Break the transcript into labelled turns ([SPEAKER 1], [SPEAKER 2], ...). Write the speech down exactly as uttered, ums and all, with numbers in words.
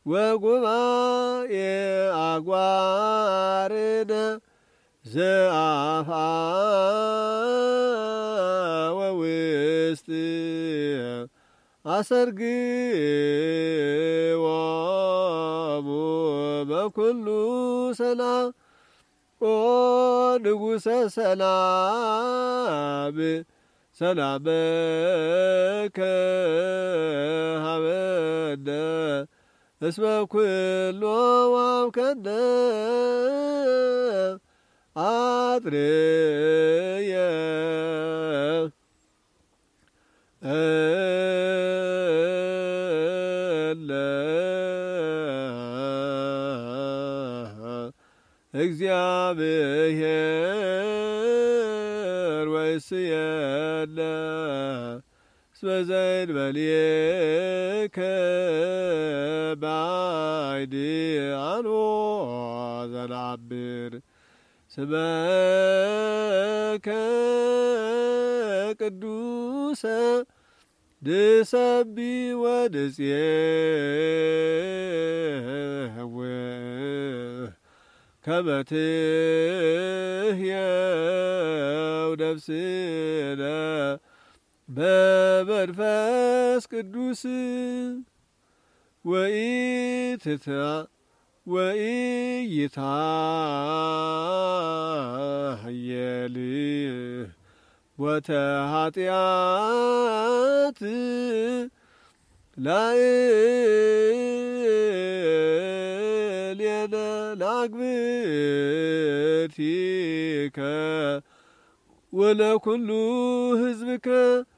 [SPEAKER 1] ወጉባኤ አግባርነ ዘአፋ ወውስጥ አሰርግዎሙ በኩሉ ሰላም ኦ ንጉሠ ሰላም ሰላመከ ሀበነ እስመ ኩሎ ዋምከነ አጥርየ እለ እግዚአብሔር ወይስየነ እስመ ዘእንበሌከ ባዕድ አንሆ ዘነአምር ስመከ ቅዱሰ ንሰቢ ወንፄውዕ ከመ ትሕየው ነፍስነ በመንፈስ ቅዱስ ወኢይትሐየል ወተኃጢአት ላዕሌነ ለአግብርቲከ ወለኩሉ ሕዝብከ